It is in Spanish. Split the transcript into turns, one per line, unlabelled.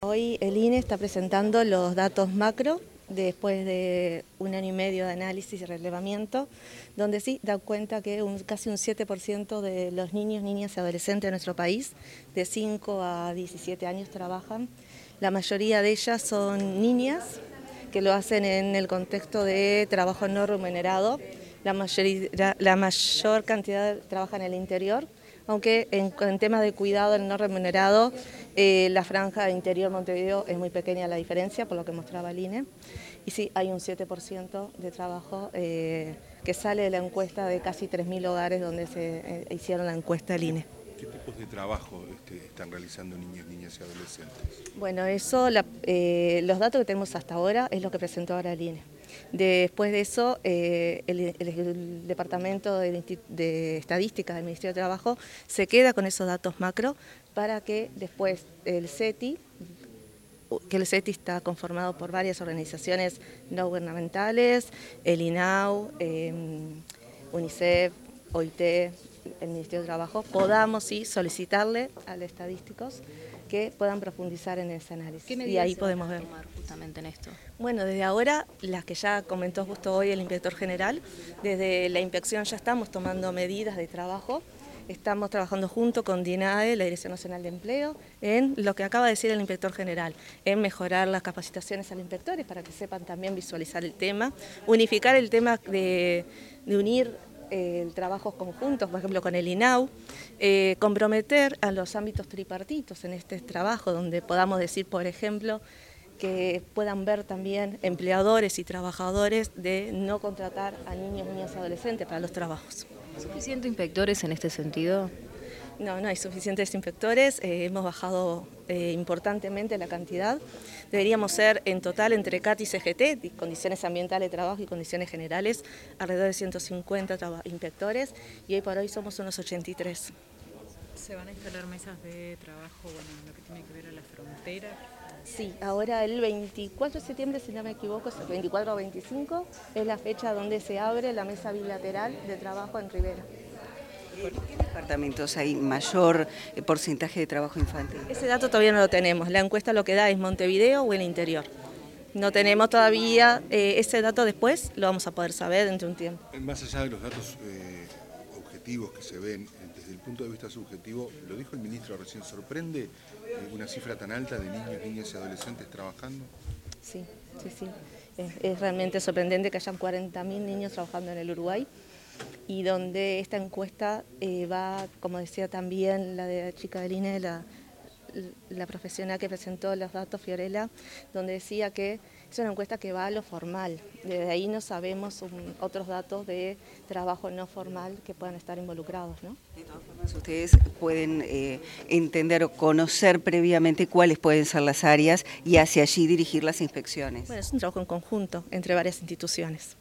Hoy el INE está presentando los datos macro después de 1 año y medio de análisis y relevamiento, donde sí da cuenta que casi un 7% de los niños, niñas y adolescentes de nuestro país, de 5 a 17 años, trabajan. La mayoría de ellas son niñas que lo hacen en el contexto de trabajo no remunerado. La mayor cantidad trabaja en el interior, aunque en temas de cuidado el no remunerado, la franja interior Montevideo es muy pequeña la diferencia, por lo que mostraba el INE. Y sí, hay un 7% de trabajo que sale de la encuesta de casi 3.000 hogares donde se hicieron la encuesta del INE.
¿Qué tipos de trabajo están realizando niños, niñas y adolescentes?
Bueno, eso, los datos que tenemos hasta ahora es lo que presentó ahora el INE. Después de eso, el Departamento de Estadística del Ministerio de Trabajo se queda con esos datos macro para que después el CETI, que el CETI está conformado por varias organizaciones no gubernamentales, el INAU, UNICEF, OIT, el Ministerio de Trabajo, podamos sí solicitarle a los estadísticos que puedan profundizar en ese análisis.
¿Qué medidas
y ahí
se
podemos
van a
ver
tomar justamente en esto?
Bueno, desde ahora, las que ya comentó justo hoy el inspector general, desde la inspección ya estamos tomando medidas de trabajo. Estamos trabajando junto con DINAE, la Dirección Nacional de Empleo, en lo que acaba de decir el inspector general, en mejorar las capacitaciones a los inspectores para que sepan también visualizar el tema, unificar el tema de unir el trabajo conjuntos, por ejemplo con el INAU, comprometer a los ámbitos tripartitos en este trabajo, donde podamos decir, por ejemplo, que puedan ver también empleadores y trabajadores de no contratar a niños, niñas y adolescentes para los trabajos.
¿Suficientes inspectores en este sentido?
No, no hay suficientes inspectores, hemos bajado importantemente la cantidad. Deberíamos ser en total entre CAT y CGT, condiciones ambientales de trabajo y condiciones generales, alrededor de 150 inspectores y hoy por hoy somos unos 83.
¿Se van a instalar mesas de trabajo, bueno, en lo que tiene que ver a la frontera?
Sí, ahora el 24 de septiembre, si no me equivoco, es el 24 o 25, es la fecha donde se abre la mesa bilateral de trabajo en Rivera.
¿En qué departamentos hay mayor porcentaje de trabajo infantil?
Ese dato todavía no lo tenemos, la encuesta lo que da es Montevideo o el interior. No tenemos todavía ese dato, después lo vamos a poder saber dentro de un tiempo.
Más allá de los datos objetivos que se ven, desde el punto de vista subjetivo, lo dijo el ministro recién, ¿sorprende una cifra tan alta de niños, niñas y adolescentes trabajando?
Sí, sí, sí. Es realmente sorprendente que hayan 40.000 niños trabajando en el Uruguay y donde esta encuesta va, como decía también la de la chica del INE, la profesional que presentó los datos, Fiorella, donde decía que es una encuesta que va a lo formal. Desde ahí no sabemos otros datos de trabajo no formal que puedan estar involucrados, ¿no?
De todas formas, ustedes pueden entender o conocer previamente cuáles pueden ser las áreas y hacia allí dirigir las inspecciones.
Bueno, es un trabajo en conjunto entre varias instituciones.